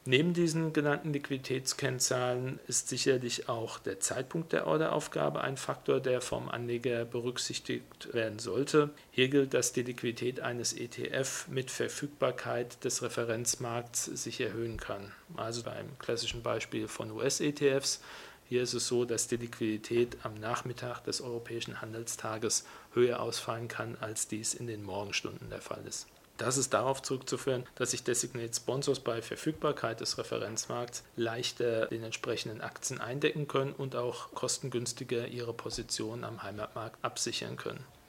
Neben diesen genannten Liquiditätskennzahlen ist sicherlich auch der Zeitpunkt der Orderaufgabe ein Faktor, der vom Anleger berücksichtigt werden sollte. Hier gilt, dass die Liquidität eines ETF mit Verfügbarkeit des Referenzmarkts sich erhöhen kann. Also beim klassischen Beispiel von US-ETFs. Hier ist es so, dass die Liquidität am Nachmittag des europäischen Handelstages höher ausfallen kann, als dies in den Morgenstunden der Fall ist. Das ist darauf zurückzuführen, dass sich Designated Sponsors bei Verfügbarkeit des Referenzmarkts leichter den entsprechenden Aktien eindecken können und auch kostengünstiger ihre Position am Heimatmarkt absichern können.